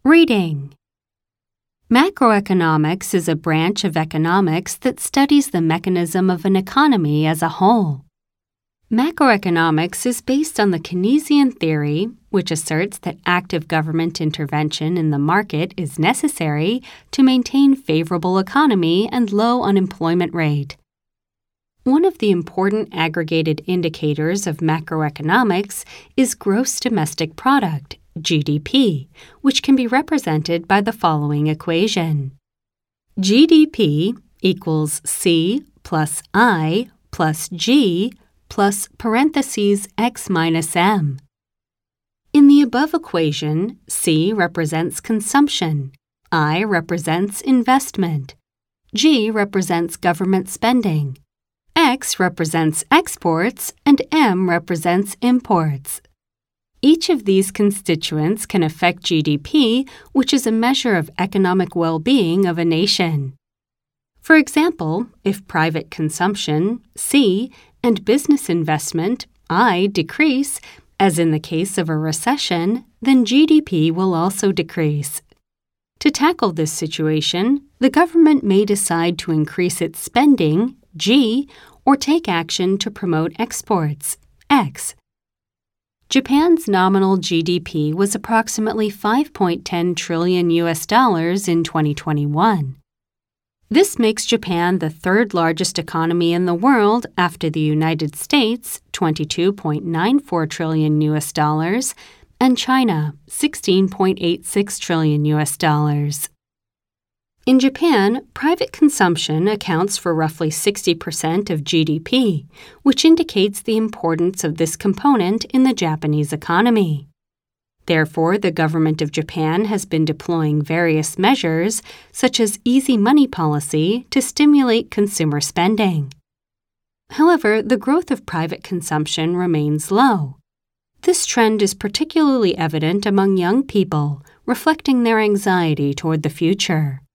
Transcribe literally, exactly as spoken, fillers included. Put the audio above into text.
Reading. Macroeconomics is a branch of economics that studies the mechanism of an economy as a whole. Macroeconomics is based on the Keynesian theory, which asserts that active government intervention in the market is necessary to maintain favorable economy and low unemployment rate. One of the important aggregated indicators of macroeconomics is gross domestic product, G D P, which can be represented by the following equation. G D P equals C plus I plus G plus parentheses X minus M. In the above equation, C represents consumption, I represents investment, G represents government spending, X represents exports, and M represents imports. Each of these constituents can affect G D P, which is a measure of economic well-being of a nation. For example, if private consumption, C, and business investment, I, decrease, as in the case of a recession, then G D P will also decrease. To tackle this situation, the government may decide to increase its spending, G, or take action to promote exports, X. Japan's nominal G D P was approximately five point one zero trillion U S dollars in twenty twenty-one. This makes Japan the third largest economy in the world after the United States, twenty-two point nine four trillion U S dollars, and China, sixteen point eight six trillion U S dollars. In Japan, private consumption accounts for roughly sixty percent of G D P, which indicates the importance of this component in the Japanese economy. Therefore, the government of Japan has been deploying various measures, such as easy money policy, to stimulate consumer spending. However, the growth of private consumption remains low. This trend is particularly evident among young people, reflecting their anxiety toward the future.